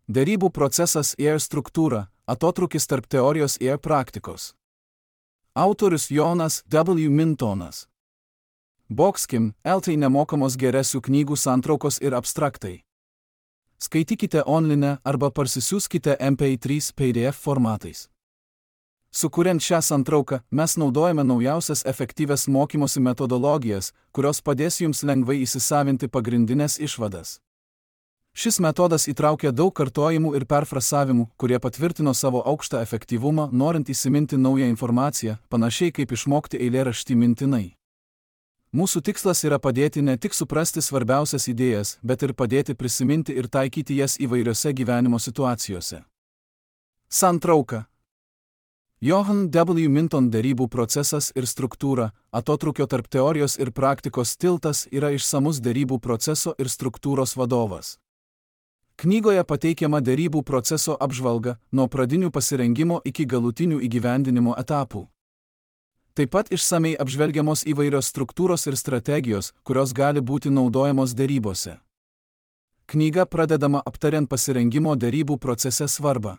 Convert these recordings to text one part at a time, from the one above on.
Derybų procesas ir struktūra – atotrūkis tarp teorijos ir praktikos. Autorius Jonas W. Mintonas. Boxkim, LT nemokamos geresių knygų santraukos ir abstraktai. Skaitykite online arba parsisiųskite MP3 PDF formatais. Sukuriant šią santrauką, mes naudojame naujausias efektyvias mokymosi metodologijas, kurios padės jums lengvai įsisavinti pagrindinės išvadas. Šis metodas įtraukia daug kartojimų ir perfrasavimų, kurie patvirtino savo aukštą efektyvumą, norint įsiminti naują informaciją, panašiai kaip išmokti eilėraštį mintinai. Mūsų tikslas yra padėti ne tik suprasti svarbiausias idėjas, bet ir padėti prisiminti ir taikyti jas įvairiose gyvenimo situacijose. Santrauka. Johan W. Minton derybų procesas ir struktūra – atotrūkio tarp teorijos ir praktikos tiltas yra išsamus derybų proceso ir struktūros vadovas. Knygoje pateikiama derybų proceso apžvalga nuo pradinių pasirengimo iki galutinių įgyvendinimo etapų. Taip pat išsamei apžvelgiamos įvairios struktūros ir strategijos, kurios gali būti naudojamos derybose. Knyga pradedama aptariant pasirengimo derybų procese svarbą.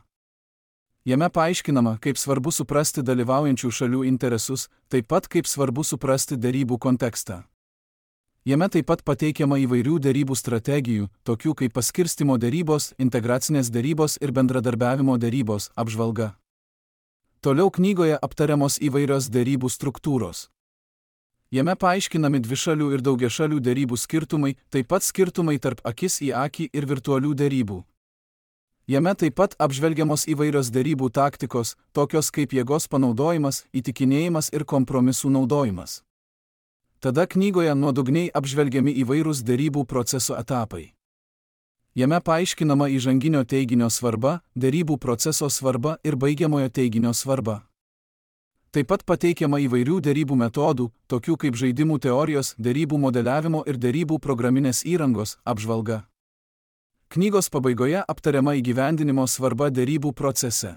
Jame paaiškinama, kaip svarbu suprasti dalyvaujančių šalių interesus, taip pat kaip svarbu suprasti derybų kontekstą. Jame taip pat pateikiama įvairių derybų strategijų, tokių kaip paskirstymo derybos, integracinės derybos ir bendradarbiavimo derybos apžvalga. Toliau knygoje aptariamos įvairios derybų struktūros. Jame paaiškinami dvišalių ir daugiašalių derybų skirtumai, taip pat skirtumai tarp akis į akį ir virtualių derybų. Jame taip pat apžvelgiamos įvairios derybų taktikos, tokios kaip jėgos panaudojimas, įtikinėjimas ir kompromisų naudojimas. Tada knygoje nuodugniai apžvelgiami įvairūs derybų proceso etapai. Jame paaiškinama įžanginio teiginio svarba, derybų proceso svarba ir baigiamojo teiginio svarba. Taip pat pateikiama įvairių derybų metodų, tokių kaip žaidimų teorijos, derybų modeliavimo ir derybų programinės įrangos apžvalga. Knygos pabaigoje aptariama įgyvendinimo svarba derybų procese.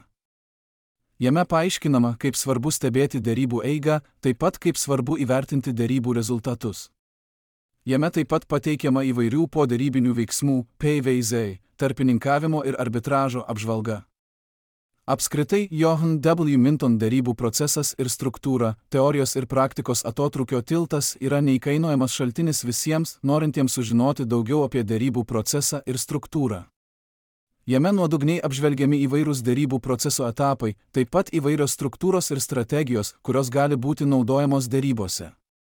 Jame paaiškinama, kaip svarbu stebėti derybų eigą, taip pat kaip svarbu įvertinti derybų rezultatus. Jame taip pat pateikiama įvairių poderybinių veiksmų, PVZ, tarpininkavimo ir arbitražo apžvalga. Apskritai, Johan W. Minton derybų procesas ir struktūra, teorijos ir praktikos atotrūkio tiltas yra neįkainojamas šaltinis visiems, norintiems sužinoti daugiau apie derybų procesą ir struktūrą. Jame nuodugniai apžvelgiami įvairūs derybų proceso etapai, taip pat įvairios struktūros ir strategijos, kurios gali būti naudojamos derybose.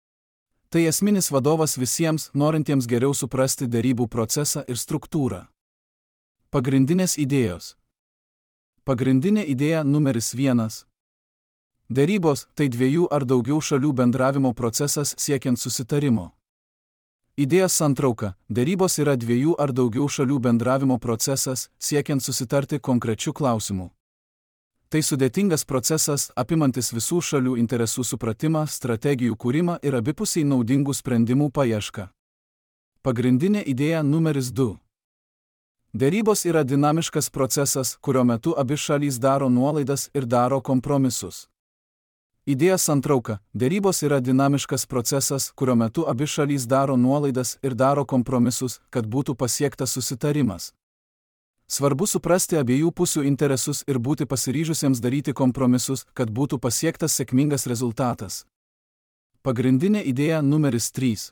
Tai esminis vadovas visiems, norintiems geriau suprasti derybų procesą ir struktūrą. Pagrindinės idėjos. Pagrindinė idėja numeris 1. Derybos – tai dviejų ar daugiau šalių bendravimo procesas siekiant susitarimo. Idėjos santrauka – derybos yra dviejų ar daugiau šalių bendravimo procesas, siekiant susitarti konkrečių klausimų. Tai sudėtingas procesas, apimantis visų šalių interesų supratimą, strategijų kūrimą ir abipusiai naudingų sprendimų paiešką. Pagrindinė idėja numeris 2. Derybos yra dinamiškas procesas, kurio metu abi šalys daro nuolaidas ir daro kompromisus. Idėjos santrauka – derybos yra dinamiškas procesas, kurio metu abi šalys daro nuolaidas ir daro kompromisus, kad būtų pasiektas susitarimas. Svarbu suprasti abiejų pusių interesus ir būti pasiryžusiems daryti kompromisus, kad būtų pasiektas sėkmingas rezultatas. Pagrindinė idėja numeris 3.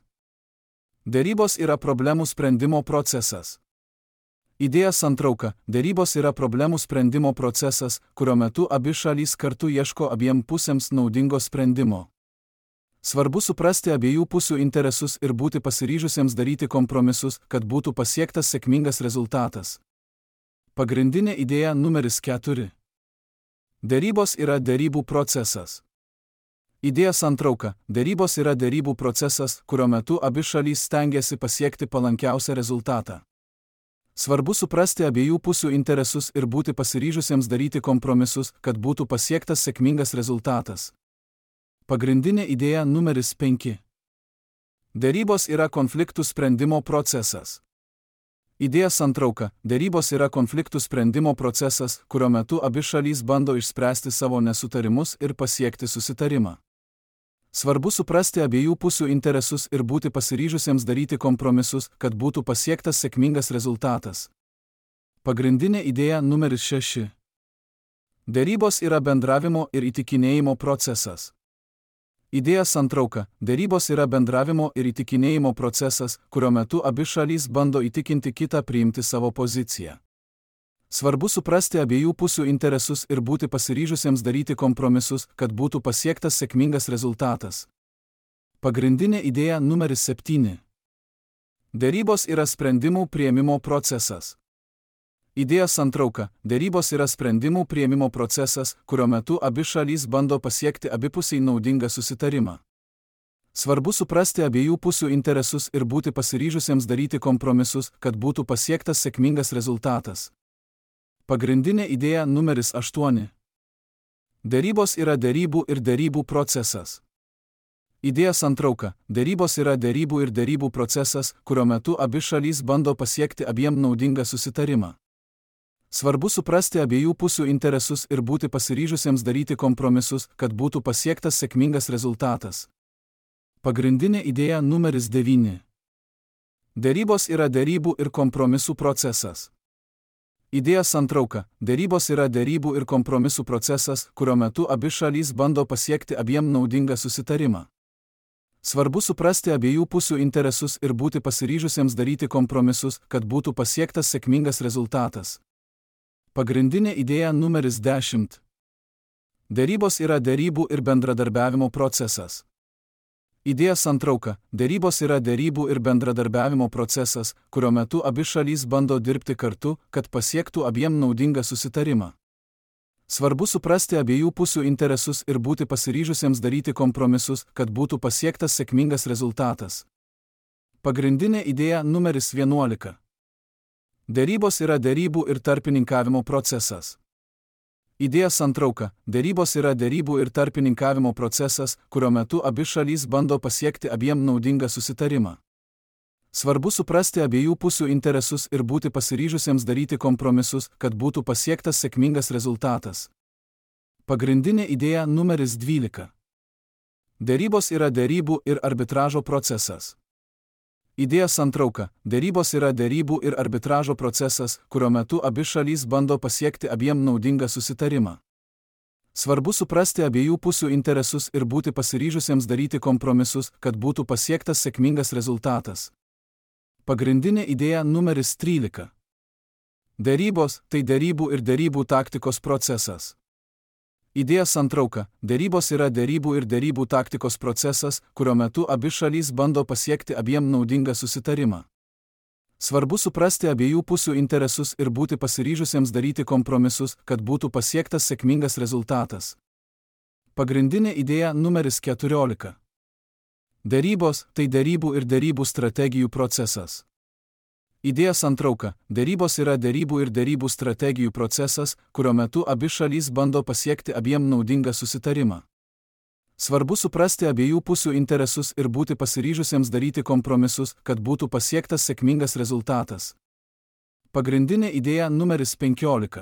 Derybos yra problemų sprendimo procesas. Idėjos santrauka – derybos yra problemų sprendimo procesas, kurio metu abi šalys kartu ieško abiem pusėms naudingo sprendimo. Svarbu suprasti abiejų pusių interesus ir būti pasiryžusiems daryti kompromisus, kad būtų pasiektas sėkmingas rezultatas. Pagrindinė idėja numeris 4. Derybos yra derybų procesas. Idėjos santrauka – derybos yra derybų procesas, kurio metu abi šalys stengiasi pasiekti palankiausią rezultatą. Svarbu suprasti abiejų pusių interesus ir būti pasiryžusiems daryti kompromisus, kad būtų pasiektas sėkmingas rezultatas. Pagrindinė idėja numeris 5. Derybos yra konfliktų sprendimo procesas. Idėjos santrauka – derybos yra konfliktų sprendimo procesas, kurio metu abi šalys bando išspręsti savo nesutarimus ir pasiekti susitarimą. Svarbu suprasti abiejų pusių interesus ir būti pasiryžusiems daryti kompromisus, kad būtų pasiektas sėkmingas rezultatas. Pagrindinė idėja numeris 6. Derybos yra bendravimo ir įtikinėjimo procesas. Idėja santrauka. Derybos yra bendravimo ir įtikinėjimo procesas, kurio metu abi šalys bando įtikinti kitą priimti savo poziciją. Svarbu suprasti abiejų pusių interesus ir būti pasiryžusiems daryti kompromisus, kad būtų pasiektas sėkmingas rezultatas. Pagrindinė idėja numeris 7. Derybos yra sprendimų priėmimo procesas. Idėja santrauka. Derybos yra sprendimų priėmimo procesas, kurio metu abi šalys bando pasiekti abipusiai naudingą susitarimą. Svarbu suprasti abiejų pusių interesus ir būti pasiryžusiems daryti kompromisus, kad būtų pasiektas sėkmingas rezultatas. Pagrindinė idėja numeris 8. Derybos yra derybų ir derybų procesas. Idėja santrauka. Derybos yra derybų ir derybų procesas, kurio metu abi šalys bando pasiekti abiem naudingą susitarimą. Svarbu suprasti abiejų pusių interesus ir būti pasiryžusiems daryti kompromisus, kad būtų pasiektas sėkmingas rezultatas. Pagrindinė idėja numeris 9. Derybos yra derybų ir kompromisų procesas. Idėja santrauka. Derybos yra derybų ir kompromisų procesas, kurio metu abi šalys bando pasiekti abiem naudingą susitarimą. Svarbu suprasti abiejų pusių interesus ir būti pasiryžusiems daryti kompromisus, kad būtų pasiektas sėkmingas rezultatas. Pagrindinė idėja numeris 10. Derybos yra derybų ir bendradarbiavimo procesas. Idėja santrauka. Derybos yra derybų ir bendradarbiavimo procesas, kurio metu abi šalys bando dirbti kartu, kad pasiektų abiem naudingą susitarimą. Svarbu suprasti abiejų pusių interesus ir būti pasiryžusiems daryti kompromisus, kad būtų pasiektas sėkmingas rezultatas. Pagrindinė idėja numeris 11. Derybos yra derybų ir tarpininkavimo procesas. Idėja santrauka. Derybos yra derybų ir tarpininkavimo procesas, kurio metu abi šalys bando pasiekti abiem naudingą susitarimą. Svarbu suprasti abiejų pusių interesus ir būti pasiryžusiems daryti kompromisus, kad būtų pasiektas sėkmingas rezultatas. Pagrindinė idėja numeris 12. Derybos yra derybų ir arbitražo procesas. Idėja santrauka. Derybos yra derybų ir arbitražo procesas, kurio metu abi šalys bando pasiekti abiem naudingą susitarimą. Svarbu suprasti abiejų pusių interesus ir būti pasiryžusiems daryti kompromisus, kad būtų pasiektas sėkmingas rezultatas. Pagrindinė idėja numeris 13. Derybos – tai derybų ir derybų taktikos procesas. Idėja santrauka. Derybos yra derybų ir derybų taktikos procesas, kurio metu abi šalys bando pasiekti abiem naudingą susitarimą. Svarbu suprasti abiejų pusių interesus ir būti pasiryžusiems daryti kompromisus, kad būtų pasiektas sėkmingas rezultatas. Pagrindinė idėja numeris 14. Derybos – tai derybų ir derybų strategijų procesas. Idėja santrauka. Derybos yra derybų ir derybų strategijų procesas, kurio metu abi šalys bando pasiekti abiem naudingą susitarimą. Svarbu suprasti abiejų pusių interesus ir būti pasiryžusiems daryti kompromisus, kad būtų pasiektas sėkmingas rezultatas. Pagrindinė idėja numeris 15.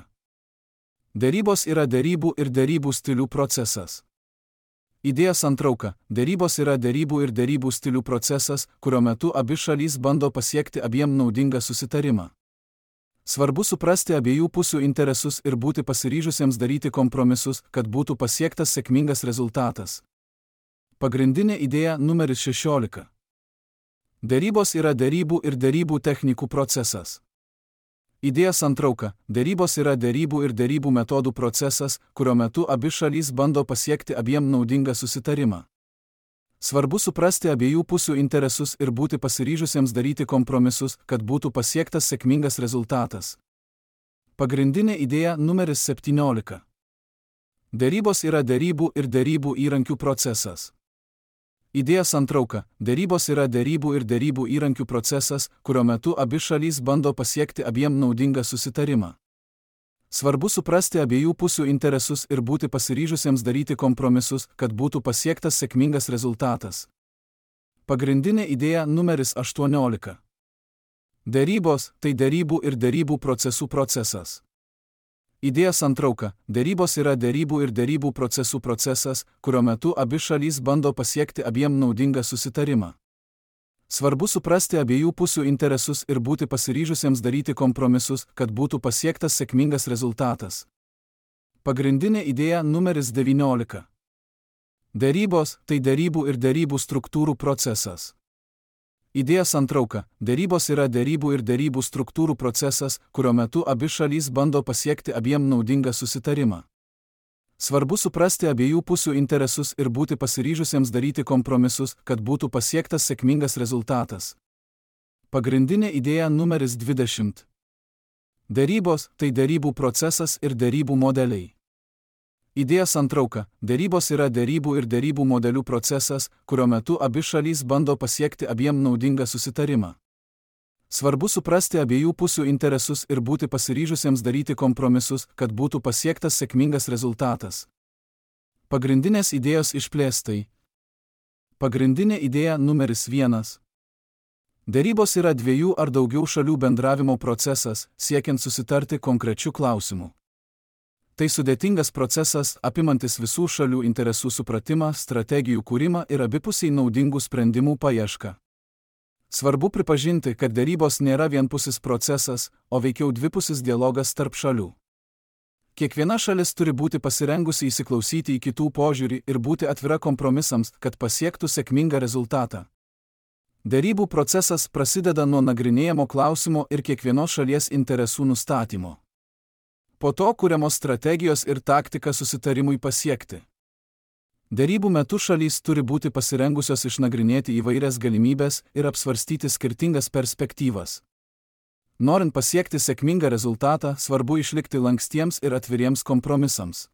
Derybos yra derybų ir derybų stilių procesas. Idėja santrauka. Derybos yra derybų ir derybų stilių procesas, kurio metu abi šalys bando pasiekti abiem naudingą susitarimą. Svarbu suprasti abiejų pusių interesus ir būti pasiryžusiems daryti kompromisus, kad būtų pasiektas sėkmingas rezultatas. Pagrindinė idėja numeris 16. Derybos yra derybų ir derybų technikų procesas. Idėja santrauka. Derybos yra derybų ir derybų metodų procesas, kurio metu abi šalys bando pasiekti abiem naudingą susitarimą. Svarbu suprasti abiejų pusių interesus ir būti pasiryžusiems daryti kompromisus, kad būtų pasiektas sėkmingas rezultatas. Pagrindinė idėja numeris 17. Derybos yra derybų ir derybų įrankių procesas. Idėja santrauka. Derybos yra derybų ir derybų įrankių procesas, kurio metu abi šalys bando pasiekti abiem naudingą susitarimą. Svarbu suprasti abiejų pusių interesus ir būti pasiryžusiems daryti kompromisus, kad būtų pasiektas sėkmingas rezultatas. Pagrindinė idėja numeris 18. Derybos – tai derybų ir derybų procesų procesas. Idėja santrauka. Derybos yra derybų ir derybų procesų procesas, kurio metu abi šalys bando pasiekti abiem naudingą susitarimą. Svarbu suprasti abiejų pusių interesus ir būti pasiryžusiems daryti kompromisus, kad būtų pasiektas sėkmingas rezultatas. Pagrindinė idėja numeris 19. Derybos – tai derybų ir derybų struktūrų procesas. Idėja santrauka – derybos yra derybų ir derybų struktūrų procesas, kurio metu abi šalys bando pasiekti abiem naudingą susitarimą. Svarbu suprasti abiejų pusių interesus ir būti pasiryžusiems daryti kompromisus, kad būtų pasiektas sėkmingas rezultatas. Pagrindinė idėja numeris 20. Derybos – tai derybų procesas ir derybų modeliai. Idėja santrauka – derybos yra derybų ir derybų modelių procesas, kurio metu abi šalys bando pasiekti abiem naudingą susitarimą. Svarbu suprasti abiejų pusių interesus ir būti pasiryžusiems daryti kompromisus, kad būtų pasiektas sėkmingas rezultatas. Pagrindinės idėjos išplėstai. Pagrindinė idėja numeris 1. Derybos yra dviejų ar daugiau šalių bendravimo procesas, siekiant susitarti konkrečių klausimų. Tai sudėtingas procesas, apimantis visų šalių interesų supratimą, strategijų kūrimą ir abipusiai naudingų sprendimų paiešką. Svarbu pripažinti, kad derybos nėra vienpusis procesas, o veikiau dvipusis dialogas tarp šalių. Kiekviena šalis turi būti pasirengusi įsiklausyti į kitų požiūrį ir būti atvira kompromisams, kad pasiektų sėkmingą rezultatą. Derybų procesas prasideda nuo nagrinėjamo klausimo ir kiekvienos šalies interesų nustatymo. Po to kuriamos strategijos ir taktika susitarimui pasiekti. Derybų metu šalys turi būti pasirengusios išnagrinėti įvairias galimybės ir apsvarstyti skirtingas perspektyvas. Norint pasiekti sėkmingą rezultatą, svarbu išlikti lankstiems ir atviriems kompromisams.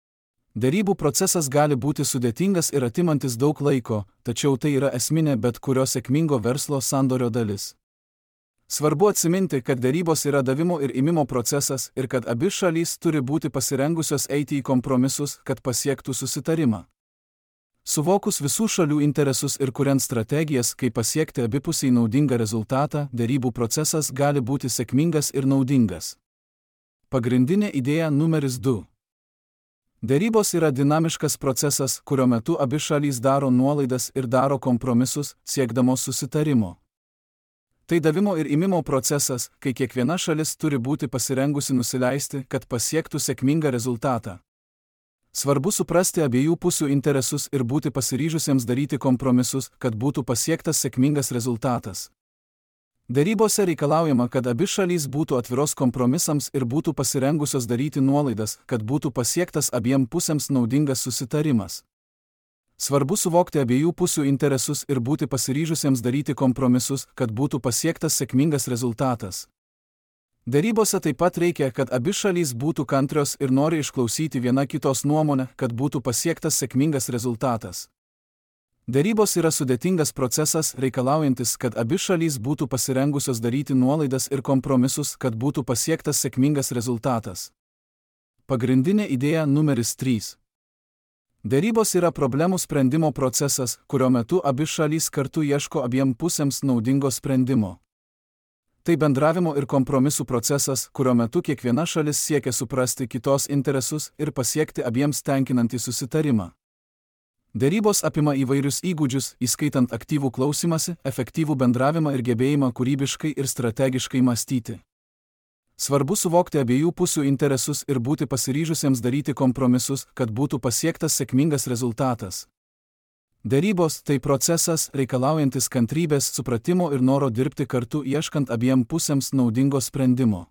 Derybų procesas gali būti sudėtingas ir atimantis daug laiko, tačiau tai yra esminė bet kurio sėkmingo verslo sandorio dalis. Svarbu atsiminti, kad derybos yra davimo ir ėmimo procesas ir kad abi šalys turi būti pasirengusios eiti į kompromisus, kad pasiektų susitarimą. Suvokus visų šalių interesus ir kuriant strategijas, kaip pasiekti abipusiai naudingą rezultatą, derybų procesas gali būti sėkmingas ir naudingas. Pagrindinė idėja numeris 2. Derybos yra dinamiškas procesas, kurio metu abi šalys daro nuolaidas ir daro kompromisus, siekdamos susitarimo. Tai davimo ir ėmimo procesas, kai kiekviena šalis turi būti pasirengusi nusileisti, kad pasiektų sėkmingą rezultatą. Svarbu suprasti abiejų pusių interesus ir būti pasiryžusiems daryti kompromisus, kad būtų pasiektas sėkmingas rezultatas. Derybose reikalaujama, kad abi šalys būtų atviros kompromisams ir būtų pasirengusios daryti nuolaidas, kad būtų pasiektas abiem pusėms naudingas susitarimas. Svarbu suvokti abiejų pusių interesus ir būti pasiryžusiems daryti kompromisus, kad būtų pasiektas sėkmingas rezultatas. Derybose taip pat reikia, kad abi šalys būtų kantrios ir nori išklausyti viena kitos nuomonę, kad būtų pasiektas sėkmingas rezultatas. Derybos yra sudėtingas procesas, reikalaujantis, kad abi šalys būtų pasirengusios daryti nuolaidas ir kompromisus, kad būtų pasiektas sėkmingas rezultatas. Pagrindinė idėja numeris 3. Derybos yra problemų sprendimo procesas, kurio metu abi šalys kartu ieško abiem pusėms naudingo sprendimo. Tai bendravimo ir kompromisų procesas, kurio metu kiekviena šalis siekia suprasti kitos interesus ir pasiekti abiems tenkinantį susitarimą. Derybos apima įvairius įgūdžius, įskaitant aktyvų klausimąsi, efektyvų bendravimą ir gebėjimą kūrybiškai ir strategiškai mąstyti. Svarbu suvokti abiejų pusių interesus ir būti pasiryžusiems daryti kompromisus, kad būtų pasiektas sėkmingas rezultatas. Derybos – tai procesas, reikalaujantis kantrybės, supratimo ir noro dirbti kartu ieškant abiem pusėms naudingo sprendimo.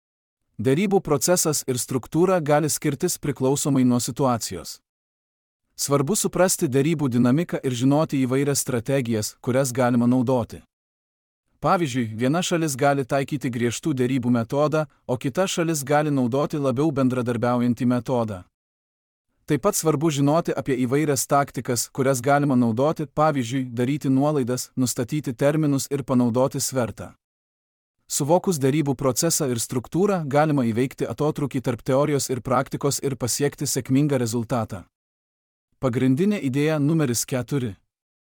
Derybų procesas ir struktūra gali skirtis priklausomai nuo situacijos. Svarbu suprasti derybų dinamiką ir žinoti įvairias strategijas, kurias galima naudoti. Pavyzdžiui, viena šalis gali taikyti griežtų derybų metodą, o kita šalis gali naudoti labiau bendradarbiaujantį metodą. Taip pat svarbu žinoti apie įvairias taktikas, kurias galima naudoti, pavyzdžiui, daryti nuolaidas, nustatyti terminus ir panaudoti svertą. Suvokus derybų procesą ir struktūrą, galima įveikti atotrūkį tarp teorijos ir praktikos ir pasiekti sėkmingą rezultatą. Pagrindinė idėja numeris 4.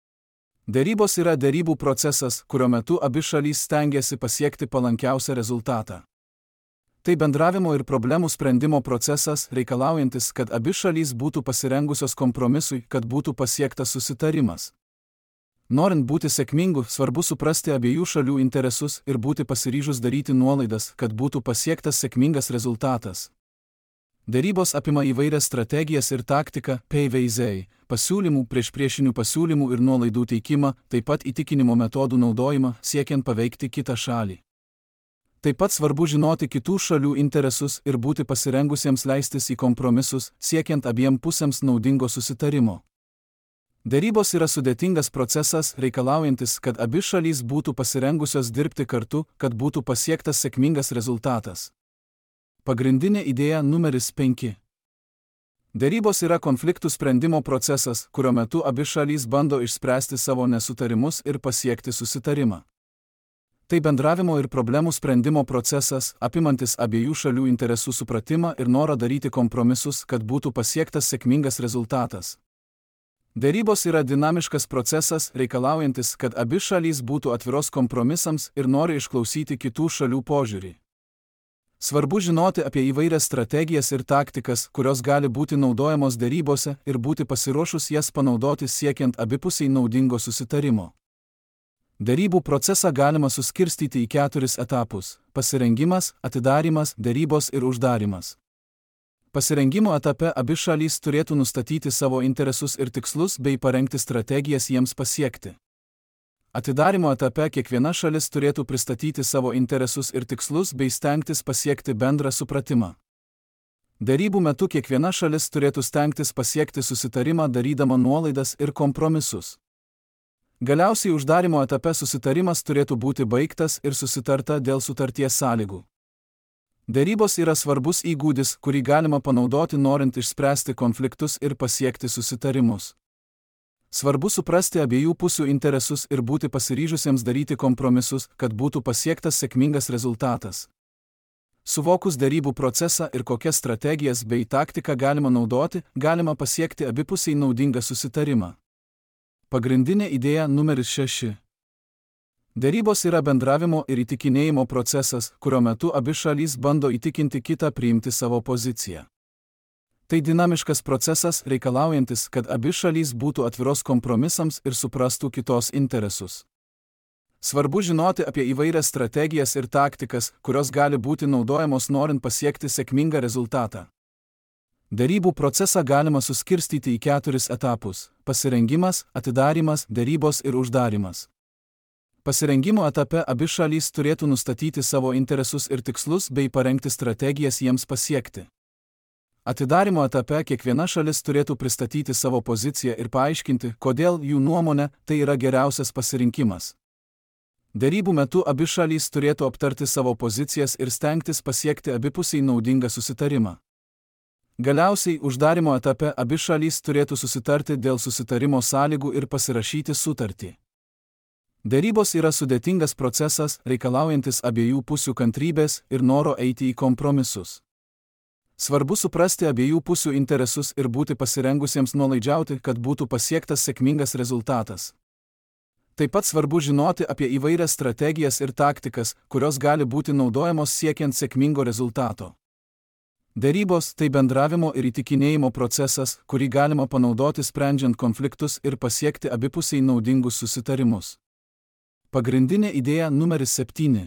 Derybos yra derybų procesas, kurio metu abi šalys stengiasi pasiekti palankiausią rezultatą. Tai bendravimo ir problemų sprendimo procesas, reikalaujantis, kad abi šalys būtų pasirengusios kompromisui, kad būtų pasiektas susitarimas. Norint būti sėkmingu, svarbu suprasti abiejų šalių interesus ir būti pasiryžus daryti nuolaidas, kad būtų pasiektas sėkmingas rezultatas. Derybos apima įvairias strategijas ir taktiką, PVZ, pasiūlymų, priešpriešinių pasiūlymų ir nuolaidų teikimą, taip pat įtikinimo metodų naudojimą, siekiant paveikti kitą šalį. Taip pat svarbu žinoti kitų šalių interesus ir būti pasirengusiems leistis į kompromisus, siekiant abiem pusėms naudingo susitarimo. Derybos yra sudėtingas procesas, reikalaujantis, kad abi šalys būtų pasirengusios dirbti kartu, kad būtų pasiektas sėkmingas rezultatas. Pagrindinė idėja numeris 5. Derybos yra konfliktų sprendimo procesas, kurio metu abi šalys bando išspręsti savo nesutarimus ir pasiekti susitarimą. Tai bendravimo ir problemų sprendimo procesas, apimantis abiejų šalių interesų supratimą ir norą daryti kompromisus, kad būtų pasiektas sėkmingas rezultatas. Derybos yra dinamiškas procesas, reikalaujantis, kad abi šalys būtų atviros kompromisams ir nori išklausyti kitų šalių požiūrį. Svarbu žinoti apie įvairias strategijas ir taktikas, kurios gali būti naudojamos derybose ir būti pasiruošus jas panaudoti siekiant abipusiai naudingo susitarimo. Derybų procesą galima suskirstyti į 4 etapus – pasirengimas, atidarymas, derybos ir uždarimas. Pasirengimo etape abi šalys turėtų nustatyti savo interesus ir tikslus bei parengti strategijas jiems pasiekti. Atidarymo etape kiekviena šalis turėtų pristatyti savo interesus ir tikslus bei stengtis pasiekti bendrą supratimą. Derybų metu kiekviena šalis turėtų stengtis pasiekti susitarimą darydama nuolaidas ir kompromisus. Galiausiai uždarymo etape susitarimas turėtų būti baigtas ir susitarta dėl sutarties sąlygų. Derybos yra svarbus įgūdis, kurį galima panaudoti norint išspręsti konfliktus ir pasiekti susitarimus. Svarbu suprasti abiejų pusių interesus ir būti pasiryžusiems daryti kompromisus, kad būtų pasiektas sėkmingas rezultatas. Suvokus derybų procesą ir kokias strategijas bei taktiką galima naudoti, galima pasiekti abipusiai naudingą susitarimą. Pagrindinė idėja numeris 6. Derybos yra bendravimo ir įtikinėjimo procesas, kurio metu abi šalys bando įtikinti kitą priimti savo poziciją. Tai dinamiškas procesas, reikalaujantis, kad abi šalys būtų atviros kompromisams ir suprastų kitos interesus. Svarbu žinoti apie įvairias strategijas ir taktikas, kurios gali būti naudojamos norint pasiekti sėkmingą rezultatą. Derybų procesą galima suskirstyti į 4 etapus – pasirengimas, atidarymas, derybos ir uždarimas. Pasirengimo etape abi šalys turėtų nustatyti savo interesus ir tikslus bei parengti strategijas jiems pasiekti. Atidarymo etape kiekviena šalis turėtų pristatyti savo poziciją ir paaiškinti, kodėl jų nuomonė tai yra geriausias pasirinkimas. Derybų metu abi šalys turėtų aptarti savo pozicijas ir stengtis pasiekti abipusiai naudingą susitarimą. Galiausiai, uždarymo etape abi šalys turėtų susitarti dėl susitarimo sąlygų ir pasirašyti sutartį. Derybos yra sudėtingas procesas, reikalaujantis abiejų pusių kantrybės ir noro eiti į kompromisus. Svarbu suprasti abiejų pusių interesus ir būti pasirengusiems nuolaidžiauti, kad būtų pasiektas sėkmingas rezultatas. Taip pat svarbu žinoti apie įvairias strategijas ir taktikas, kurios gali būti naudojamos siekiant sėkmingo rezultato. Derybos – tai bendravimo ir įtikinėjimo procesas, kurį galima panaudoti sprendžiant konfliktus ir pasiekti abipusiai naudingus susitarimus. Pagrindinė idėja numeris 7.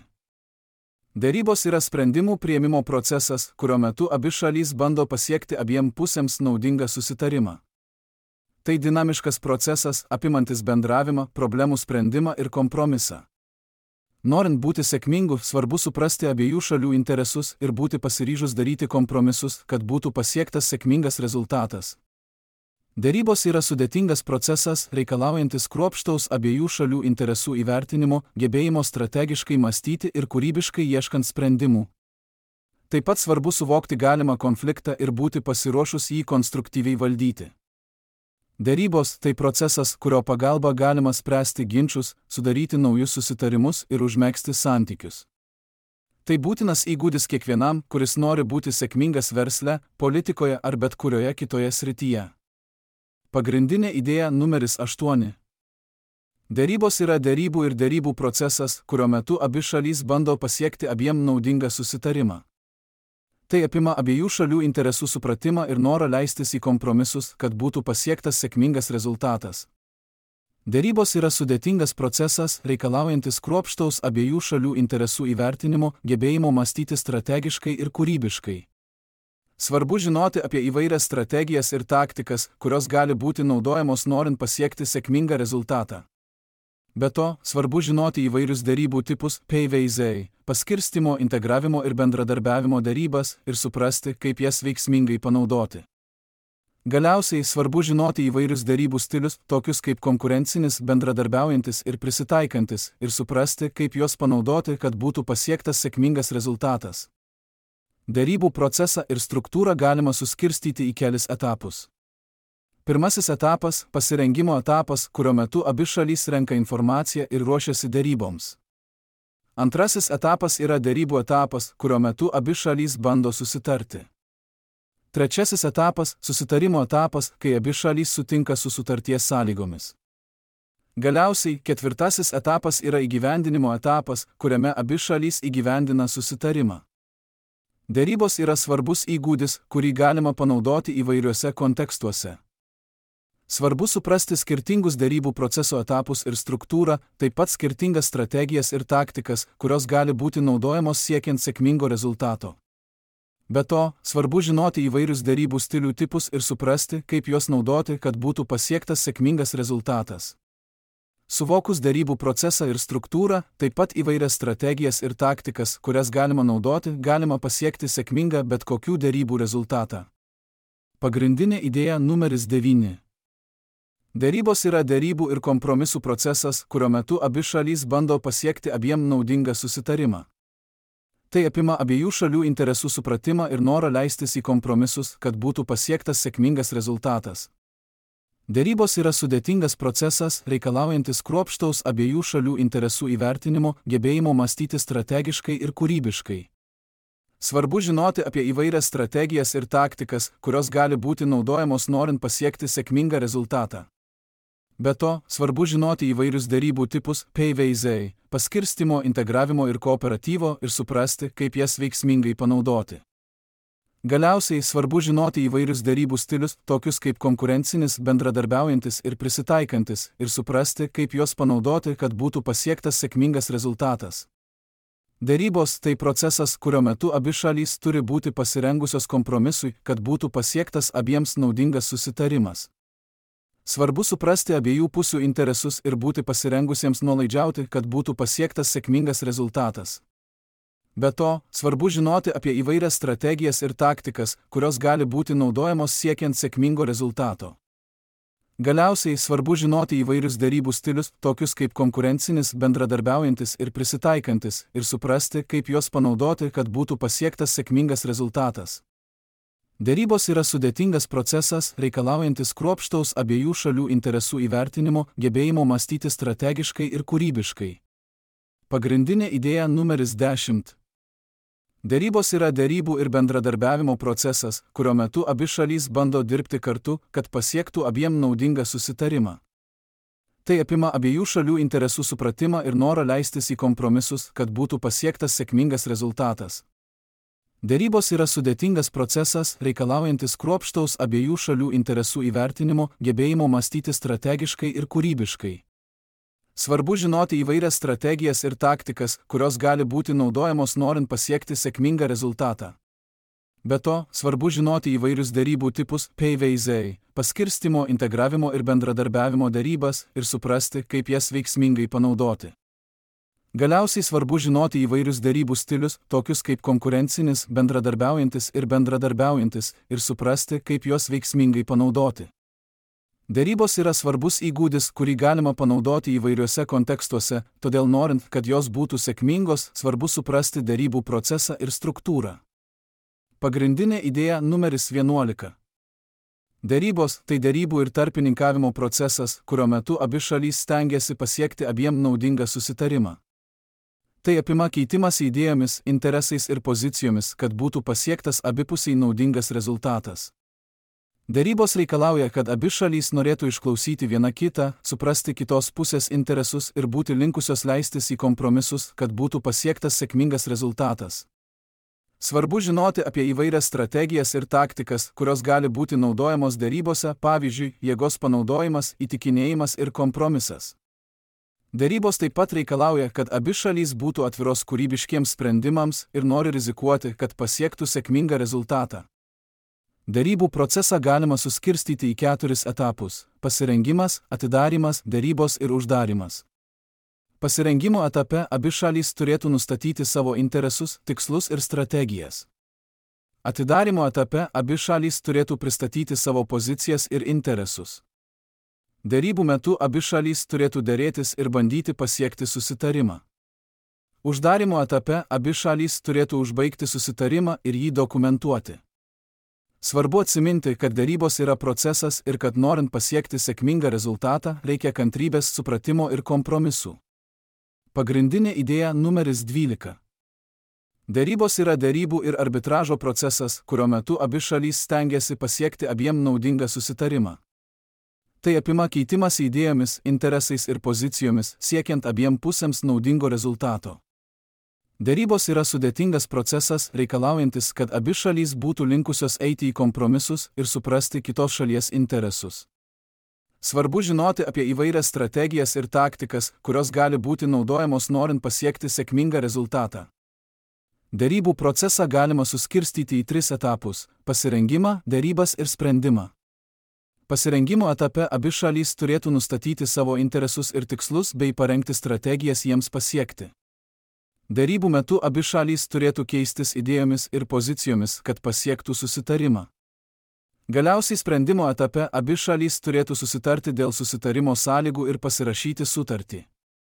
Derybos yra sprendimų priėmimo procesas, kurio metu abi šalys bando pasiekti abiem pusėms naudingą susitarimą. Tai dinamiškas procesas, apimantis bendravimą, problemų sprendimą ir kompromisą. Norint būti sėkmingu, svarbu suprasti abiejų šalių interesus ir būti pasiryžus daryti kompromisus, kad būtų pasiektas sėkmingas rezultatas. Derybos yra sudėtingas procesas, reikalaujantis kruopštaus abiejų šalių interesų įvertinimo, gebėjimo strategiškai mąstyti ir kūrybiškai ieškant sprendimų. Taip pat svarbu suvokti galimą konfliktą ir būti pasiruošus jį konstruktyviai valdyti. Derybos – tai procesas, kurio pagalba galima spręsti ginčus, sudaryti naujus susitarimus ir užmegzti santykius. Tai būtinas įgūdis kiekvienam, kuris nori būti sėkmingas versle, politikoje ar bet kurioje kitoje srityje. Pagrindinė idėja numeris 8. Derybos yra derybų ir derybų procesas, kurio metu abi šalys bando pasiekti abiem naudingą susitarimą. Tai apima abiejų šalių interesų supratimą ir norą leistis į kompromisus, kad būtų pasiektas sėkmingas rezultatas. Derybos yra sudėtingas procesas, reikalaujantis kruopštaus abiejų šalių interesų įvertinimo, gebėjimo mąstyti strategiškai ir kūrybiškai. Svarbu žinoti apie įvairias strategijas ir taktikas, kurios gali būti naudojamos norint pasiekti sėkmingą rezultatą. Be to, svarbu žinoti įvairius derybų tipus PVZ, paskirstimo, integravimo ir bendradarbiavimo derybas ir suprasti, kaip jas veiksmingai panaudoti. Galiausiai svarbu žinoti įvairius derybų stilius, tokius kaip konkurencinis, bendradarbiaujantis ir prisitaikantis, ir suprasti, kaip juos panaudoti, kad būtų pasiektas sėkmingas rezultatas. Derybų procesą ir struktūrą galima suskirstyti į kelis etapus. Pirmasis etapas – pasirengimo etapas, kurio metu abi šalys renka informaciją ir ruošiasi deryboms. Antrasis etapas yra derybų etapas, kurio metu abi šalys bando susitarti. Trečiasis etapas – susitarimo etapas, kai abi šalys sutinka su sutarties sąlygomis. Galiausiai, ketvirtasis etapas yra įgyvendinimo etapas, kuriame abi šalys įgyvendina susitarimą. Derybos yra svarbus įgūdis, kurį galima panaudoti įvairiuose kontekstuose. Svarbu suprasti skirtingus derybų proceso etapus ir struktūrą, taip pat skirtingas strategijas ir taktikas, kurios gali būti naudojamos siekiant sėkmingo rezultato. Be to, svarbu žinoti įvairius derybų stilių tipus ir suprasti, kaip juos naudoti, kad būtų pasiektas sėkmingas rezultatas. Suvokus derybų procesą ir struktūrą, taip pat įvairias strategijas ir taktikas, kurias galima naudoti, galima pasiekti sėkmingą bet kokių derybų rezultatą. Pagrindinė idėja numeris 9. Derybos yra derybų ir kompromisų procesas, kurio metu abi šalys bando pasiekti abiem naudingą susitarimą. Tai apima abiejų šalių interesų supratimą ir norą leistis į kompromisus, kad būtų pasiektas sėkmingas rezultatas. Derybos yra sudėtingas procesas, reikalaujantis kruopštaus abiejų šalių interesų įvertinimo, gebėjimo mąstyti strategiškai ir kūrybiškai. Svarbu žinoti apie įvairias strategijas ir taktikas, kurios gali būti naudojamos norint pasiekti sėkmingą rezultatą. Be to, svarbu žinoti įvairius derybų tipus PVZ, paskirstimo, integravimo ir kooperatyvo ir suprasti, kaip jas veiksmingai panaudoti. Galiausiai svarbu žinoti įvairius derybų stilius, tokius kaip konkurencinis, bendradarbiaujantis ir prisitaikantis, ir suprasti, kaip juos panaudoti, kad būtų pasiektas sėkmingas rezultatas. Derybos – tai procesas, kurio metu abi šalys turi būti pasirengusios kompromisui, kad būtų pasiektas abiems naudingas susitarimas. Svarbu suprasti abiejų pusių interesus ir būti pasirengusiems nuolaidžiauti, kad būtų pasiektas sėkmingas rezultatas. Be to, svarbu žinoti apie įvairias strategijas ir taktikas, kurios gali būti naudojamos siekiant sėkmingo rezultato. Galiausiai svarbu žinoti įvairius derybų stilius, tokius kaip konkurencinis, bendradarbiaujantis ir prisitaikantis, ir suprasti, kaip juos panaudoti, kad būtų pasiektas sėkmingas rezultatas. Derybos yra sudėtingas procesas, reikalaujantis kruopštaus abiejų šalių interesų įvertinimo, gebėjimo mąstyti strategiškai ir kūrybiškai. Pagrindinė idėja numeris 10. Derybos yra derybų ir bendradarbiavimo procesas, kurio metu abi šalys bando dirbti kartu, kad pasiektų abiem naudingą susitarimą. Tai apima abiejų šalių interesų supratimą ir norą leistis į kompromisus, kad būtų pasiektas sėkmingas rezultatas. Derybos yra sudėtingas procesas, reikalaujantis kruopštaus abiejų šalių interesų įvertinimo, gebėjimo mąstyti strategiškai ir kūrybiškai. Svarbu žinoti įvairias strategijas ir taktikas, kurios gali būti naudojamos norint pasiekti sėkmingą rezultatą. Be to, svarbu žinoti įvairius derybų tipus PVZ, paskirstimo, integravimo ir bendradarbiavimo derybas ir suprasti, kaip jas veiksmingai panaudoti. Galiausiai svarbu žinoti įvairius derybų stilius, tokius kaip konkurencinis, bendradarbiaujantis ir suprasti, kaip juos veiksmingai panaudoti. Derybos yra svarbus įgūdis, kurį galima panaudoti įvairiuose kontekstuose, todėl norint, kad jos būtų sėkmingos, svarbu suprasti derybų procesą ir struktūrą. Pagrindinė idėja numeris 11. Derybos – tai derybų ir tarpininkavimo procesas, kurio metu abi šalys stengiasi pasiekti abiem naudingą susitarimą. Tai apima keitimas idėjomis, interesais ir pozicijomis, kad būtų pasiektas abipusiai naudingas rezultatas. Derybos reikalauja, kad abi šalys norėtų išklausyti viena kitą, suprasti kitos pusės interesus ir būti linkusios leistis į kompromisus, kad būtų pasiektas sėkmingas rezultatas. Svarbu žinoti apie įvairias strategijas ir taktikas, kurios gali būti naudojamos derybose, pavyzdžiui, jėgos panaudojimas, įtikinėjimas ir kompromisas. Derybos taip pat reikalauja, kad abi šalys būtų atviros kūrybiškiems sprendimams ir nori rizikuoti, kad pasiektų sėkmingą rezultatą. Derybų procesą galima suskirstyti į 4 etapus – pasirengimas, atidarymas, derybos ir uždarimas. Pasirengimo etape abi šalys turėtų nustatyti savo interesus, tikslus ir strategijas. Atidarymo etape abi šalys turėtų pristatyti savo pozicijas ir interesus. Derybų metu abi šalys turėtų derėtis ir bandyti pasiekti susitarimą. Uždarymo etape abi šalys turėtų užbaigti susitarimą ir jį dokumentuoti. Svarbu atsiminti, kad derybos yra procesas ir kad norint pasiekti sėkmingą rezultatą, reikia kantrybės, supratimo ir kompromisų. Pagrindinė idėja numeris 12. Derybos yra derybų ir arbitražo procesas, kurio metu abi šalys stengiasi pasiekti abiem naudingą susitarimą. Tai apima keitimas idėjomis, interesais ir pozicijomis, siekiant abiem pusėms naudingo rezultato. Derybos yra sudėtingas procesas, reikalaujantis, kad abi šalys būtų linkusios eiti į kompromisus ir suprasti kitos šalies interesus. Svarbu žinoti apie įvairias strategijas ir taktikas, kurios gali būti naudojamos norint pasiekti sėkmingą rezultatą. Derybų procesą galima suskirstyti į 3 etapus – pasirengimą, derybas ir sprendimą. Pasirengimo etape abi šalys turėtų nustatyti savo interesus ir tikslus bei parengti strategijas jiems pasiekti. Derybų metu abi šalys turėtų keistis idėjomis ir pozicijomis, kad pasiektų susitarimą. Galiausiai sprendimo etape abi šalys turėtų susitarti dėl susitarimo sąlygų ir pasirašyti sutartį.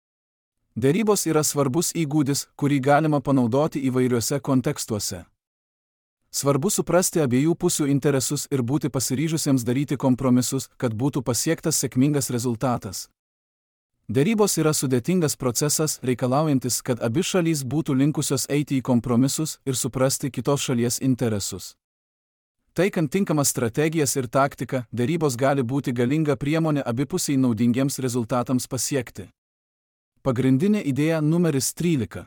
Derybos yra svarbus įgūdis, kurį galima panaudoti įvairiuose kontekstuose. Svarbu suprasti abiejų pusių interesus ir būti pasiryžusiems daryti kompromisus, kad būtų pasiektas sėkmingas rezultatas. Derybos yra sudėtingas procesas, reikalaujantis, kad abi šalys būtų linkusios eiti į kompromisus ir suprasti kitos šalies interesus. Taikant tinkamas strategijas ir taktiką, derybos gali būti galinga priemonė abipusiai naudingiems rezultatams pasiekti. Pagrindinė idėja numeris 13.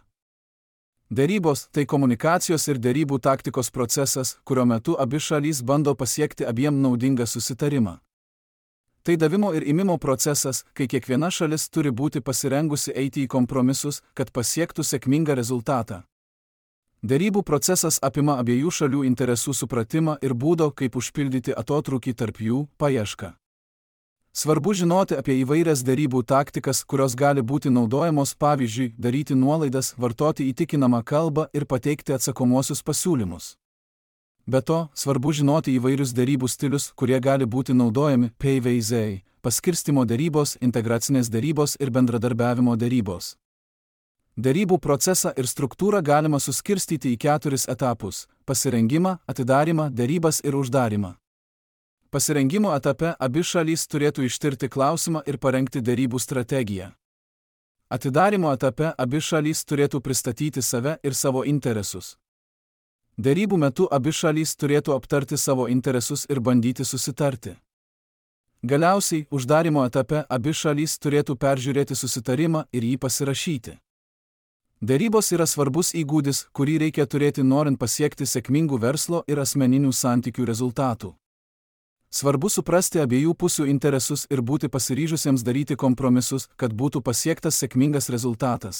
Derybos – tai komunikacijos ir derybų taktikos procesas, kurio metu abi šalys bando pasiekti abiem naudingą susitarimą. Tai davimo ir ėmimo procesas, kai kiekviena šalis turi būti pasirengusi eiti į kompromisus, kad pasiektų sėkmingą rezultatą. Derybų procesas apima abiejų šalių interesų supratimą ir būdo, kaip užpildyti atotrūkį tarp jų, paiešką. Svarbu žinoti apie įvairias derybų taktikas, kurios gali būti naudojamos, pavyzdžiui, daryti nuolaidas, vartoti įtikinamą kalbą ir pateikti atsakomuosius pasiūlymus. Be to, svarbu žinoti įvairius derybų stilius, kurie gali būti naudojami PVZ, paskirstymo derybos, integracinės derybos ir bendradarbiavimo derybos. Derybų procesą ir struktūrą galima suskirstyti į 4 etapus – pasirengimą, atidarimą, derybas ir uždarimą. Pasirengimo etape abi šalys turėtų ištirti klausimą ir parengti derybų strategiją. Atidarymo etape abi šalys turėtų pristatyti save ir savo interesus. Derybų metu abi šalys turėtų aptarti savo interesus ir bandyti susitarti. Galiausiai, uždarymo etape abi šalys turėtų peržiūrėti susitarimą ir jį pasirašyti. Derybos yra svarbus įgūdis, kurį reikia turėti norint pasiekti sėkmingų verslo ir asmeninių santykių rezultatų. Svarbu suprasti abiejų pusių interesus ir būti pasiryžusiems daryti kompromisus, kad būtų pasiektas sėkmingas rezultatas.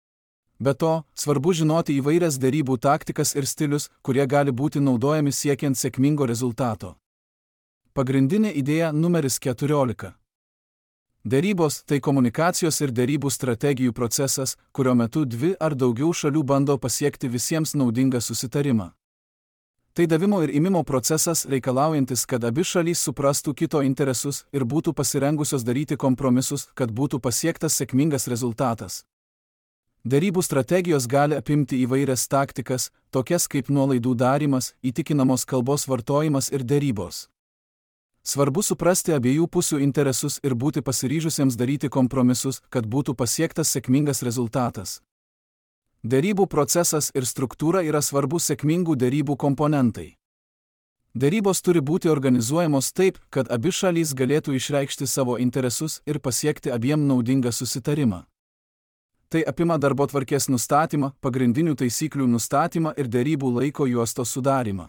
Be to, svarbu žinoti įvairias derybų taktikas ir stilius, kurie gali būti naudojami siekiant sėkmingo rezultato. Pagrindinė idėja numeris 14. Derybos – tai komunikacijos ir derybų strategijų procesas, kurio metu 2 ar daugiau šalių bando pasiekti visiems naudingą susitarimą. Tai davimo ir ėmimo procesas, reikalaujantis, kad abi šalys suprastų kito interesus ir būtų pasirengusios daryti kompromisus, kad būtų pasiektas sėkmingas rezultatas. Derybų strategijos gali apimti įvairias taktikas, tokias kaip nuolaidų darymas, įtikinamos kalbos vartojimas ir derybos. Svarbu suprasti abiejų pusių interesus ir būti pasiryžusiems daryti kompromisus, kad būtų pasiektas sėkmingas rezultatas. Derybų procesas ir struktūra yra svarbus sėkmingų derybų komponentai. Derybos turi būti organizuojamos taip, kad abi šalys galėtų išreikšti savo interesus ir pasiekti abiem naudingą susitarimą. Tai apima darbotvarkės nustatymą, pagrindinių taisyklių nustatymą ir derybų laiko juostos sudarymą.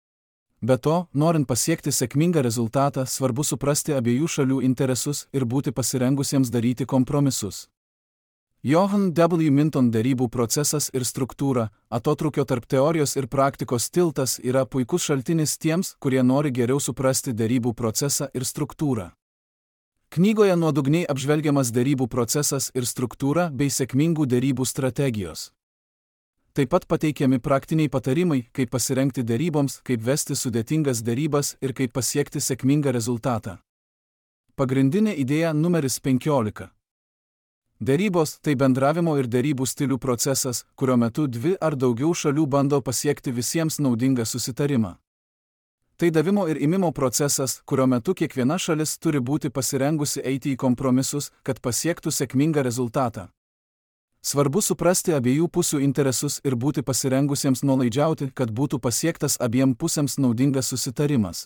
Be to, norint pasiekti sėkmingą rezultatą, svarbu suprasti abiejų šalių interesus ir būti pasirengusiems daryti kompromisus. Johan W. Minton derybų procesas ir struktūra, atotrūkio tarp teorijos ir praktikos tiltas yra puikus šaltinis tiems, kurie nori geriau suprasti derybų procesą ir struktūrą. Knygoje nuodugniai apžvelgiamas derybų procesas ir struktūra bei sėkmingų derybų strategijos. Taip pat pateikiami praktiniai patarimai, kaip pasirengti deryboms, kaip vesti sudėtingas derybas ir kaip pasiekti sėkmingą rezultatą. Pagrindinė idėja numeris 15. Derybos – tai bendravimo ir derybų stilių procesas, kurio metu dvi ar daugiau šalių bando pasiekti visiems naudingą susitarimą. Tai davimo ir imimo procesas, kurio metu kiekviena šalis turi būti pasirengusi eiti į kompromisus, kad pasiektų sėkmingą rezultatą. Svarbu suprasti abiejų pusių interesus ir būti pasirengusiems nuolaidžiauti, kad būtų pasiektas abiem pusėms naudingas susitarimas.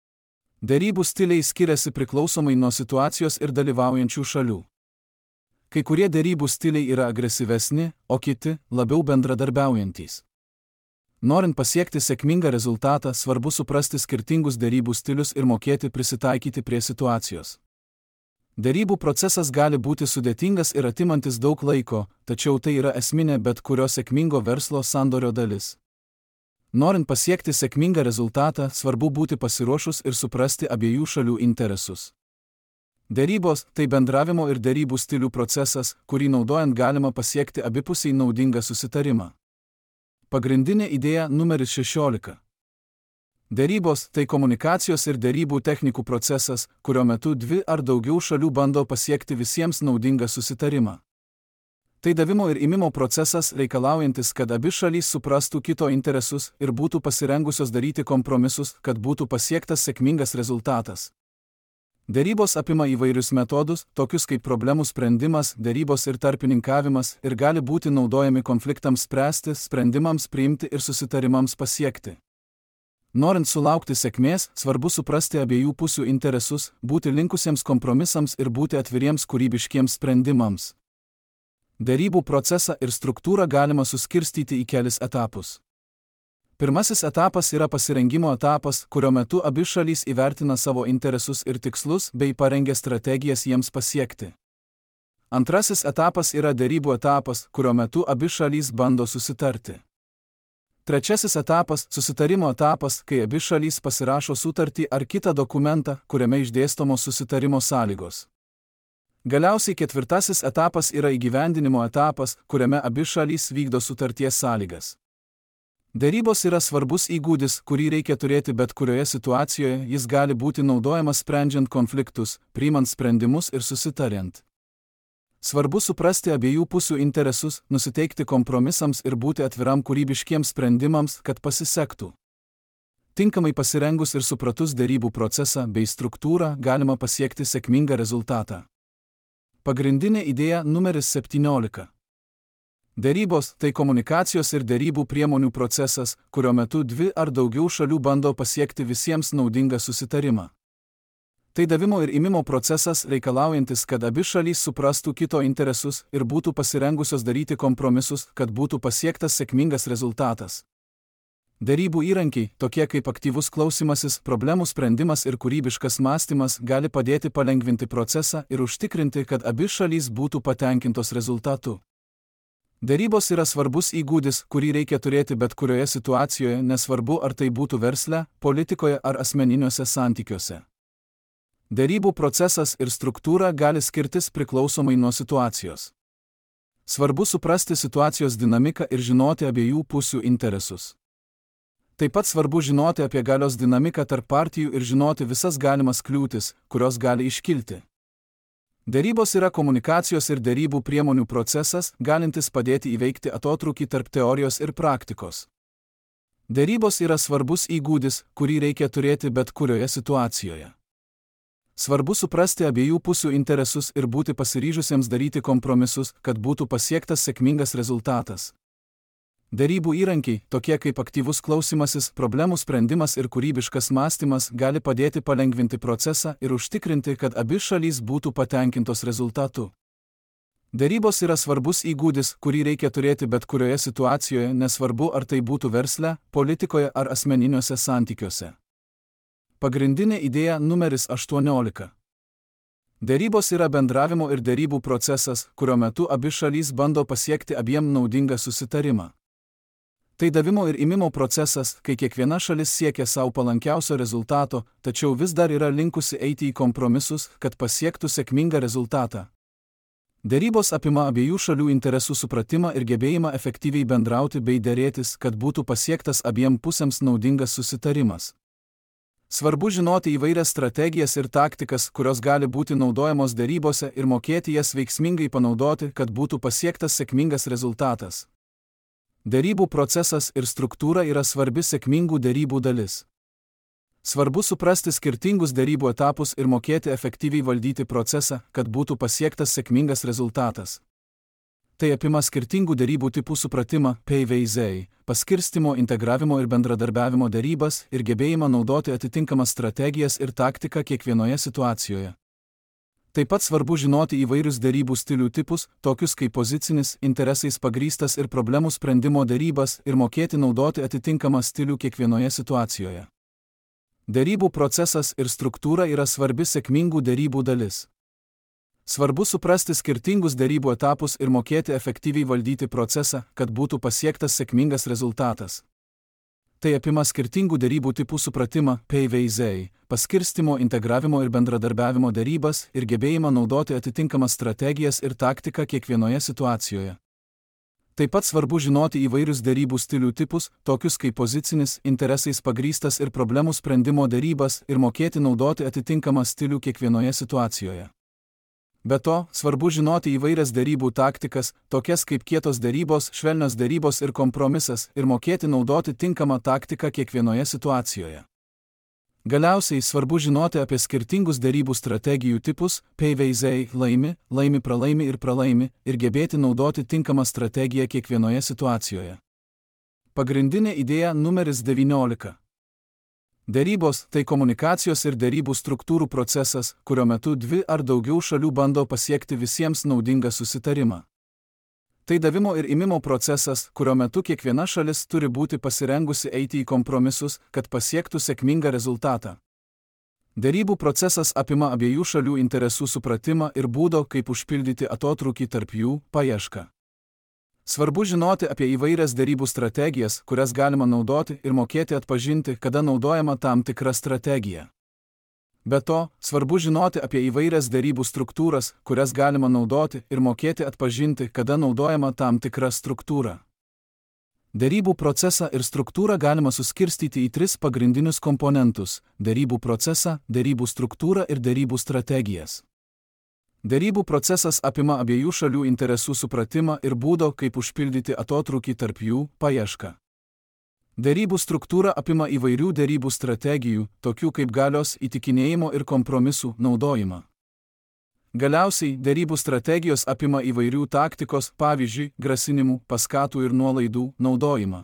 Derybų stiliai skiriasi priklausomai nuo situacijos ir dalyvaujančių šalių. Kai kurie derybų stiliai yra agresyvesni, o kiti – labiau bendradarbiaujantys. Norint pasiekti sėkmingą rezultatą, svarbu suprasti skirtingus derybų stilius ir mokėti prisitaikyti prie situacijos. Derybų procesas gali būti sudėtingas ir atimantis daug laiko, tačiau tai yra esminė bet kurio sėkmingo verslo sandorio dalis. Norint pasiekti sėkmingą rezultatą, svarbu būti pasiruošus ir suprasti abiejų šalių interesus. Derybos – tai bendravimo ir derybų stilių procesas, kurį naudojant galima pasiekti abipusiai naudingą susitarimą. Pagrindinė idėja numeris 16. Derybos – tai komunikacijos ir derybų technikų procesas, kurio metu dvi ar daugiau šalių bando pasiekti visiems naudingą susitarimą. Tai davimo ir imimo procesas, reikalaujantis, kad abi šalys suprastų kito interesus ir būtų pasirengusios daryti kompromisus, kad būtų pasiektas sėkmingas rezultatas. Derybos apima įvairius metodus, tokius kaip problemų sprendimas, derybos ir tarpininkavimas, ir gali būti naudojami konfliktams spręsti, sprendimams priimti ir susitarimams pasiekti. Norint sulaukti sėkmės, svarbu suprasti abiejų pusių interesus, būti linkusiems kompromisams ir būti atviriems kūrybiškiems sprendimams. Derybų procesą ir struktūrą galima suskirstyti į kelis etapus. Pirmasis etapas yra pasirengimo etapas, kurio metu abi šalys įvertina savo interesus ir tikslus bei parengia strategijas jiems pasiekti. Antrasis etapas yra derybų etapas, kurio metu abi šalys bando susitarti. Trečiasis etapas – susitarimo etapas, kai abi šalys pasirašo sutartį ar kitą dokumentą, kuriame išdėstomos susitarimo sąlygos. Galiausiai ketvirtasis etapas yra įgyvendinimo etapas, kuriame abi šalys vykdo sutarties sąlygas. Derybos yra svarbus įgūdis, kurį reikia turėti bet kurioje situacijoje, jis gali būti naudojamas sprendžiant konfliktus, priimant sprendimus ir susitariant. Svarbu suprasti abiejų pusių interesus, nusiteikti kompromisams ir būti atviram kūrybiškiems sprendimams, kad pasisektų. Tinkamai pasirengus ir supratus derybų procesą bei struktūrą, galima pasiekti sėkmingą rezultatą. Pagrindinė idėja numeris 17. Derybos – tai komunikacijos ir derybų priemonių procesas, kurio metu dvi ar daugiau šalių bando pasiekti visiems naudingą susitarimą. Tai davimo ir imimo procesas, reikalaujantis, kad abi šalys suprastų kito interesus ir būtų pasirengusios daryti kompromisus, kad būtų pasiektas sėkmingas rezultatas. Derybų įrankiai, tokie kaip aktyvus klausymasis, problemų sprendimas ir kūrybiškas mąstymas, gali padėti palengvinti procesą ir užtikrinti, kad abi šalys būtų patenkintos rezultatu. Derybos yra svarbus įgūdis, kurį reikia turėti bet kurioje situacijoje, nesvarbu ar tai būtų versle, politikoje ar asmeniniuose santykiuose. Derybų procesas ir struktūra gali skirtis priklausomai nuo situacijos. Svarbu suprasti situacijos dinamiką ir žinoti abiejų pusių interesus. Taip pat svarbu žinoti apie galios dinamiką tarp partijų ir žinoti visas galimas kliūtis, kurios gali iškilti. Derybos yra komunikacijos ir derybų priemonių procesas, galintis padėti įveikti atotrūkį tarp teorijos ir praktikos. Derybos yra svarbus įgūdis, kurį reikia turėti bet kurioje situacijoje. Svarbu suprasti abiejų pusių interesus ir būti pasiryžusiems daryti kompromisus, kad būtų pasiektas sėkmingas rezultatas. Derybų įrankiai, tokie kaip aktyvus klausymasis, problemų sprendimas ir kūrybiškas mąstymas, gali padėti palengvinti procesą ir užtikrinti, kad abi šalys būtų patenkintos rezultatu. Dėrybos yra svarbus įgūdis, kurį reikia turėti bet kurioje situacijoje, nesvarbu ar tai būtų versle, politikoje ar asmeniniuose santykiuose. Pagrindinė idėja numeris 18. Dėrybos yra bendravimo ir dėrybų procesas, kurio metu abi šalys bando pasiekti abiem naudingą susitarimą. Tai davimo ir ėmimo procesas, kai kiekviena šalis siekia savo palankiausio rezultato, tačiau vis dar yra linkusi eiti į kompromisus, kad pasiektų sėkmingą rezultatą. Dėrybos apima abiejų šalių interesų supratimą ir gebėjimą efektyviai bendrauti bei dėrėtis, kad būtų pasiektas abiem pusėms naudingas susitarimas. Svarbu žinoti įvairias strategijas ir taktikas, kurios gali būti naudojamos dėrybose ir mokėti jas veiksmingai panaudoti, kad būtų pasiektas sėkmingas rezultatas. Dėrybų procesas ir struktūra yra svarbi sėkmingų dėrybų dalis. Svarbu suprasti skirtingus dėrybų etapus ir mokėti efektyviai valdyti procesą, kad būtų pasiektas sėkmingas rezultatas. Tai apima skirtingų dėrybų tipų supratimą, PVZ, paskirstimo, integravimo ir bendradarbiavimo dėrybas ir gebėjimą naudoti atitinkamas strategijas ir taktiką kiekvienoje situacijoje. Taip pat svarbu žinoti įvairius dėrybų stilių tipus, tokius kaip pozicinis, interesais pagrįstas ir problemų sprendimo dėrybas ir mokėti naudoti atitinkamą stilių kiekvienoje situacijoje. Dėrybų procesas ir struktūra yra svarbi sėkmingų dėrybų dalis. Svarbu suprasti skirtingus dėrybų etapus ir mokėti efektyviai valdyti procesą, kad būtų pasiektas sėkmingas rezultatas. Tai apima skirtingų dėrybų tipų supratimą, PVZ, paskirstimo, integravimo ir bendradarbiavimo dėrybas ir gebėjimą naudoti atitinkamas strategijas ir taktiką kiekvienoje situacijoje. Taip pat svarbu žinoti įvairius dėrybų stilių tipus, tokius kaip pozicinis, interesais pagrįstas ir problemų sprendimo dėrybas ir mokėti naudoti atitinkamą stilių kiekvienoje situacijoje. Be to, svarbu žinoti įvairias dėrybų taktikas, tokias kaip kietos dėrybos, švelnios dėrybos ir kompromisas, ir mokėti naudoti tinkamą taktiką kiekvienoje situacijoje. Galiausiai svarbu žinoti apie skirtingus dėrybų strategijų tipus, PVZ, laimi, pralaimi ir gebėti naudoti tinkamą strategiją kiekvienoje situacijoje. Pagrindinė idėja numeris 19. Dėrybos – tai komunikacijos ir dėrybų struktūrų procesas, kurio metu dvi ar daugiau šalių bando pasiekti visiems naudingą susitarimą. Tai davimo ir ėmimo procesas, kurio metu kiekviena šalis turi būti pasirengusi eiti į kompromisus, kad pasiektų sėkmingą rezultatą. Dėrybų procesas apima abiejų šalių interesų supratimą ir būdo, kaip užpildyti atotrūkį tarp jų, paiešką. Svarbu žinoti apie įvairias dėrybų strategijas, kurias galima naudoti ir mokėti atpažinti, kada naudojama tam tikra strategija. Be to, svarbu žinoti apie įvairias dėrybų struktūras, kurias galima naudoti ir mokėti atpažinti, kada naudojama tam tikra struktūra. Dėrybų procesą ir struktūrą galima suskirstyti į 3 pagrindinius komponentus – dėrybų procesą, dėrybų struktūrą ir dėrybų strategijas. Dėrybų procesas apima abiejų šalių interesų supratimą ir būdo, kaip užpildyti atotrūkį tarp jų, paiešką. Dėrybų struktūra apima įvairių dėrybų strategijų, tokių kaip galios, įtikinėjimo ir kompromisų naudojimą. Galiausiai, dėrybų strategijos apima įvairių taktikos, pavyzdžiui, grasinimų, paskatų ir nuolaidų naudojimą.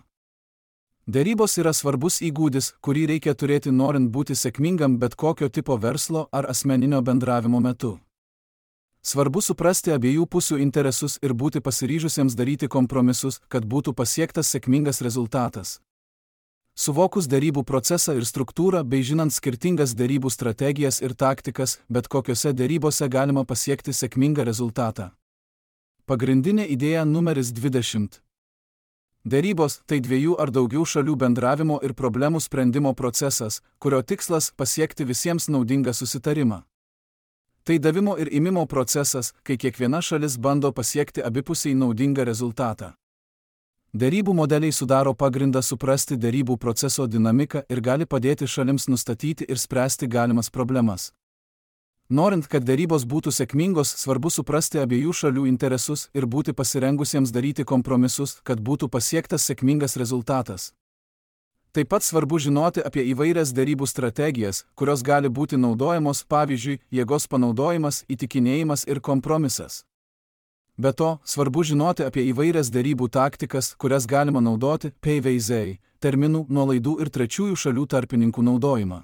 Dėrybos yra svarbus įgūdis, kurį reikia turėti norint būti sėkmingam bet kokio tipo verslo ar asmeninio bendravimo metu. Svarbu suprasti abiejų pusių interesus ir būti pasiryžusiems daryti kompromisus, kad būtų pasiektas sėkmingas rezultatas. Suvokus dėrybų procesą ir struktūrą bei žinant skirtingas dėrybų strategijas ir taktikas, bet kokiose dėrybose galima pasiekti sėkmingą rezultatą. Pagrindinė idėja numeris 20. Dėrybos – tai 2 ar daugiau šalių bendravimo ir problemų sprendimo procesas, kurio tikslas – pasiekti visiems naudingą susitarimą. Tai davimo ir ėmimo procesas, kai kiekviena šalis bando pasiekti abipusiai naudingą rezultatą. Dėrybų modeliai sudaro pagrindą suprasti dėrybų proceso dinamiką ir gali padėti šalims nustatyti ir spręsti galimas problemas. Norint, kad dėrybos būtų sėkmingos, svarbu suprasti abiejų šalių interesus ir būti pasirengusiems daryti kompromisus, kad būtų pasiektas sėkmingas rezultatas. Taip pat svarbu žinoti apie įvairias dėrybų strategijas, kurios gali būti naudojamos, pavyzdžiui, jėgos panaudojimas, įtikinėjimas ir kompromisas. Be to, svarbu žinoti apie įvairias dėrybų taktikas, kurias galima naudoti, PVZ, terminų, nuolaidų ir trečiųjų šalių tarpininkų naudojimą.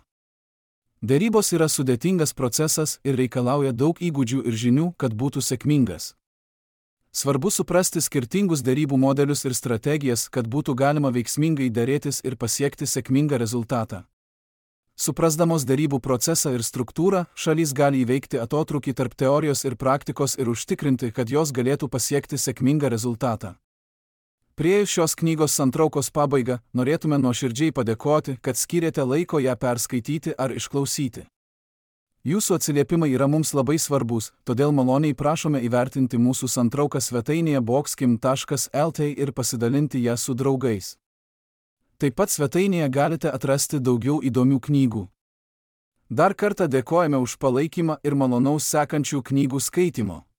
Dėrybos yra sudėtingas procesas ir reikalauja daug įgūdžių ir žinių, kad būtų sėkmingas. Svarbu suprasti skirtingus derybų modelius ir strategijas, kad būtų galima veiksmingai derėtis ir pasiekti sėkmingą rezultatą. Suprasdamos derybų procesą ir struktūrą, šalys gali įveikti atotrūkį tarp teorijos ir praktikos ir užtikrinti, kad jos galėtų pasiekti sėkmingą rezultatą. Priėjus šios knygos santraukos pabaigą, norėtume nuoširdžiai padėkoti, kad skyrėte laiko ją perskaityti ar išklausyti. Jūsų atsiliepimai yra mums labai svarbus, todėl maloniai prašome įvertinti mūsų santrauką svetainėje boxkim.lt ir pasidalinti ją su draugais. Taip pat svetainėje galite atrasti daugiau įdomių knygų. Dar kartą dėkojame už palaikymą ir malonaus sekančių knygų skaitymo.